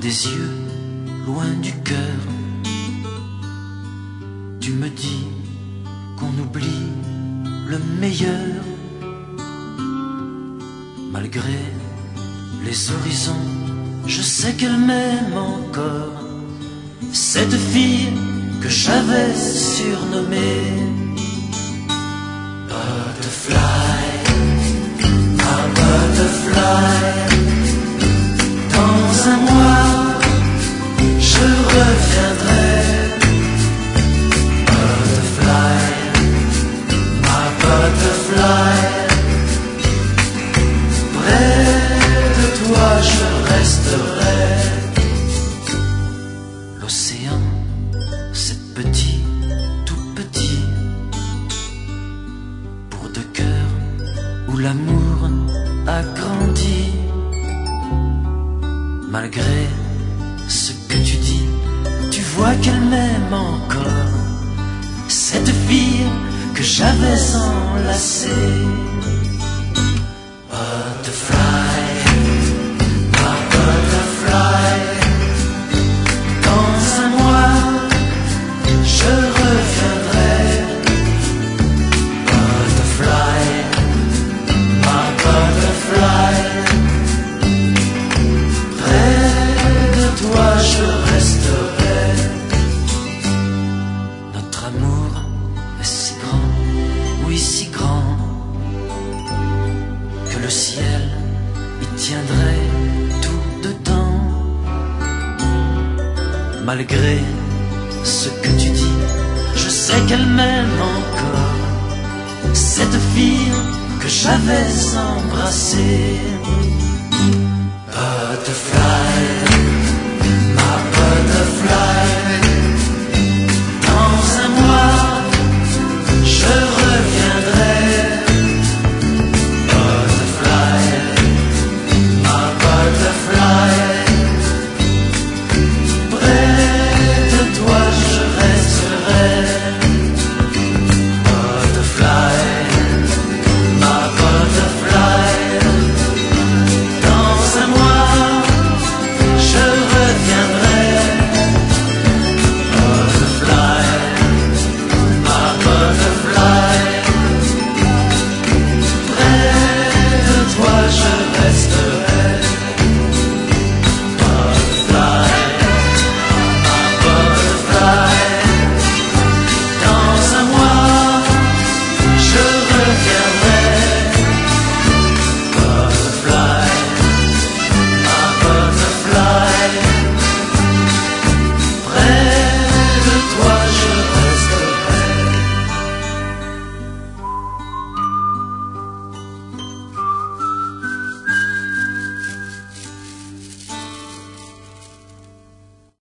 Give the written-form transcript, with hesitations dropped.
des yeux, loin du cœur. Tu me dis qu'on oublie le meilleur. Malgré les horizons, je sais qu'elle m'aime encore. Cette fille que j'avais surnommée Butterfly, ma butterfly. Dans un mois, je reviendrai. Butterfly, ma butterfly. Près de toi, je resterai. L'océan, c'est petit, tout petit, pour deux cœurs où l'amour a grandi. Malgré ce que tu dis, tu vois qu'elle m'aime encore. Cette fille que j'avais enlacée. Butterfly, ma butterfly. Dans un mois, je reviendrai. Butterfly, ma butterfly. Toi je resterai. Notre amour est si grand, oui si grand, que le ciel y tiendrait tout dedans. Malgré ce que tu dis, je sais qu'elle m'aime encore. Cette fille que j'avais embrassée. Butterfly.